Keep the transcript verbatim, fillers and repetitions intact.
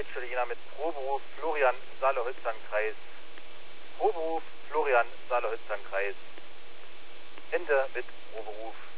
Leitstelle Jena mit Proberuf Florian Saale-Holzland-Kreis. Proberuf Florian Saale-Holzland-Kreis. Ende mit Proberuf.